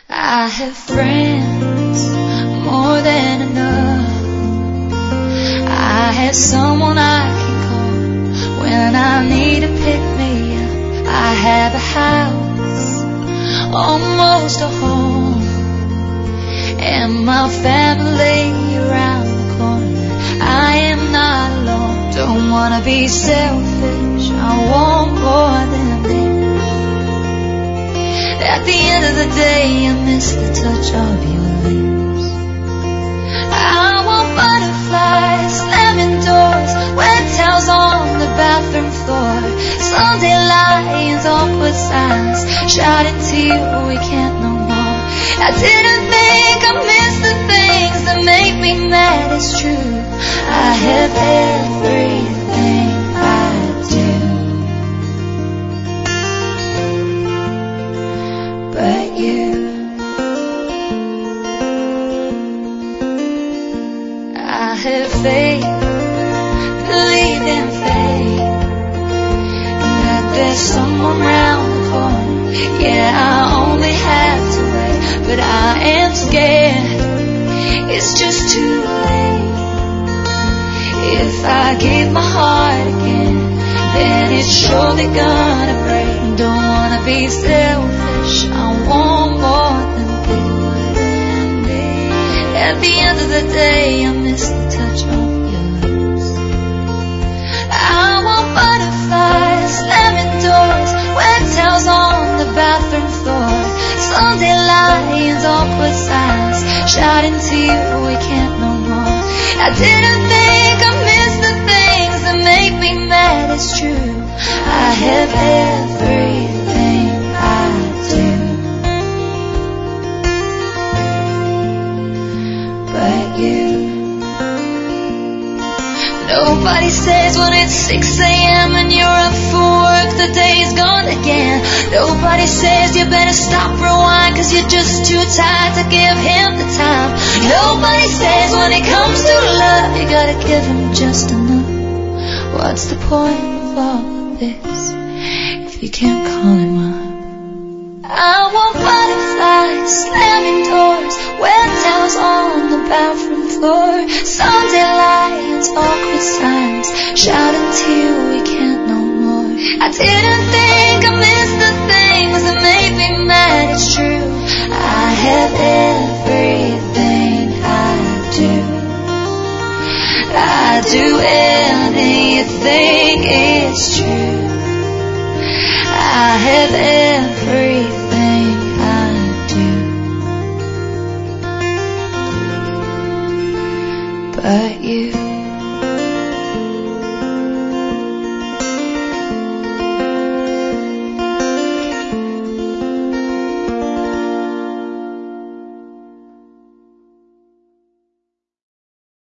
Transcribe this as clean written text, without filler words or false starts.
I have friends, more than enough. I have someone I can call when I need to pick me up. I have a house, almost a home, and my family around the corner. I am not alone. Don't wanna be selfish, I want more than this. At the end of the day, I miss the touch of your lips. I want butterflies, slamming doors, wet towels on the bathroom floor, Sunday lions, awkward silence, shouting to you we can't no more. I didn't think I missed the things that make me mad, it's true. I have everything I do, but you. I have faith, believe in fate, and that there's someone round the corner. Yeah, I only have to wait, but I am scared it's just too late. If I give my heart again, then it's surely gonna break. Don't wanna be selfish, I want more than this. At the end of the day, I miss the touch of your lips. I want butterflies, slamming doors, wet towels on the bathroom floor, Sunday lions, awkward silence, shouting to you we can't no more. I didn't think I missed the things that make me mad, it's true. I have everything I do, but you. Nobody says when it's 6 a.m. and you're up for work, the day's gone again. Nobody says you better stop, rewind, cause you're just too tired to give him the time. Nobody says when it comes to love, you gotta give him just enough. What's the point of all of this if you can't call him up? I want butterflies, slamming doors, wet towels on the bathroom floor, Sunday lions, awkward silence, shouting to you we can't no more. I didn't think I missed the things that made me mad, it's true. I have everything I do. I do anything, it's true. I have everything I do, but you.